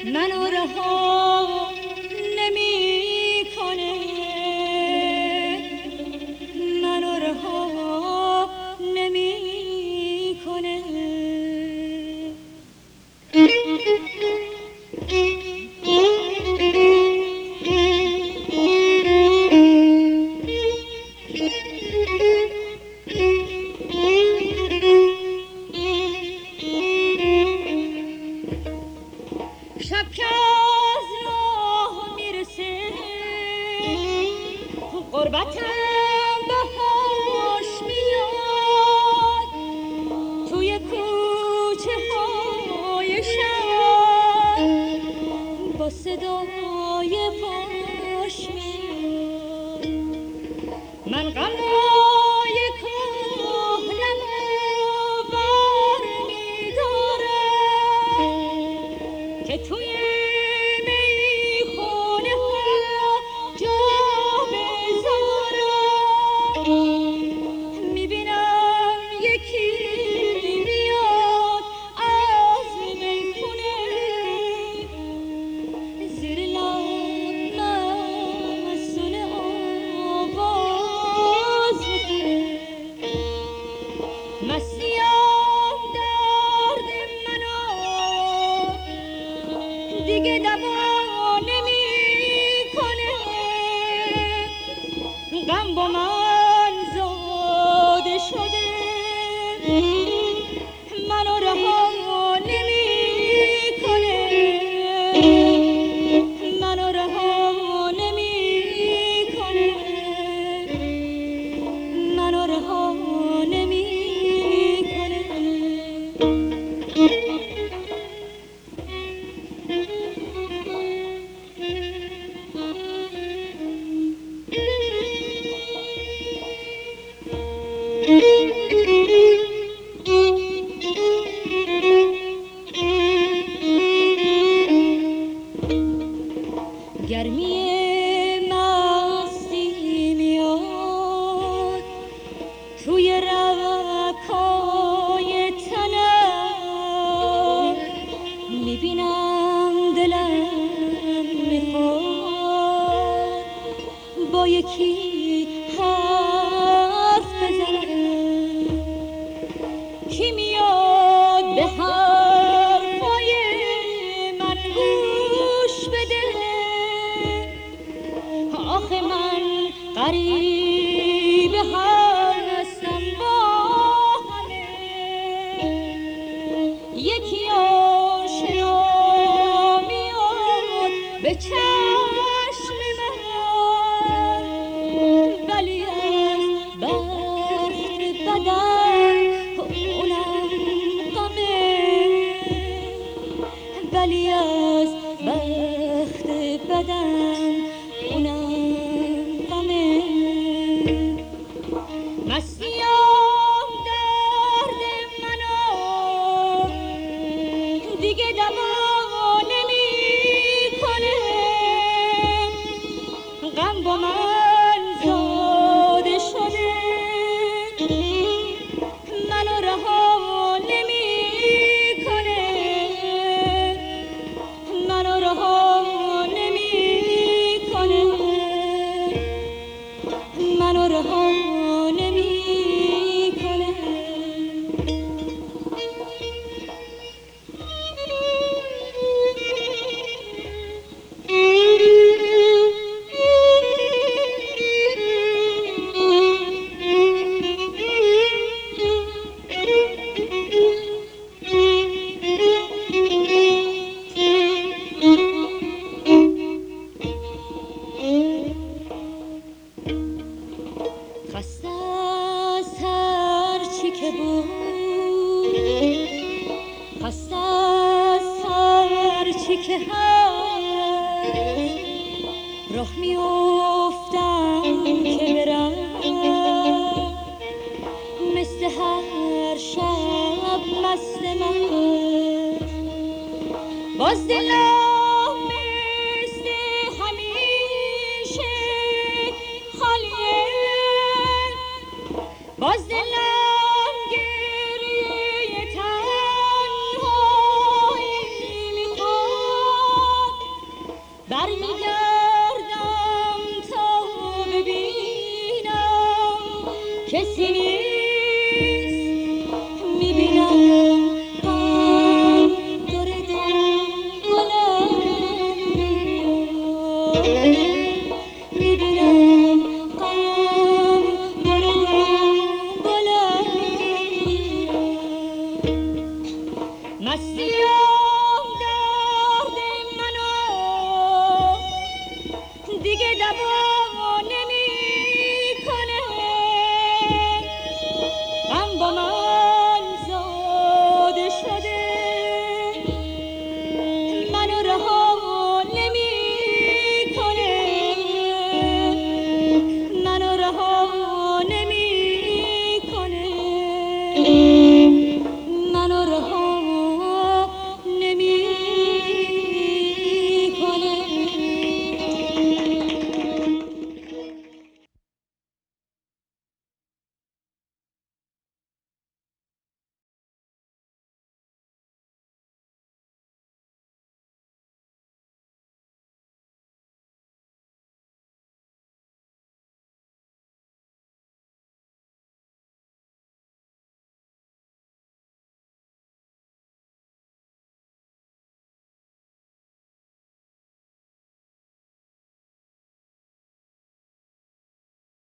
منو رها نمیکنه، منو رها نمیکنه. شب که از راه میرسه غربتم بهاش میاد، توی کوچه های شهر با صدای پاش میاد. من غمای کهنم بر میدارم که توی میخونه ها جا بذارم. میبینم یکی میاد از میخونه، زیر لب مسونه آواز میخونه. مسیحم درد منو دیگه دوا نمیکنه، غم با من زاده شده، منو رها نمیکنه، منو رها نمیکنه، منو رها نمیکنه. گرمی مستی میاد توی رگ‌های تنم، میبینم دلم میخواد با یکی حرف بزنم. کی میاد به حرفای من گوش بده؟ آخه من غریب هستم با همه، یکی آشنا میاد به چشم من، ولی از بخت بدم اونم غمه، ولی از بخت بدم اونم غمه. مسیحم درد منو دیگه دوا نمیکنه، غم با من زاده شده، منو رها نمیکنه، منو رها نمیکنه، منو رها نمیکنه. خسته از هر چی که بود، خسته از هر چی که هست، راه میافتم که برم مثل هر شب مست من، باز دلم مثل همیشه خالیه، باز دلم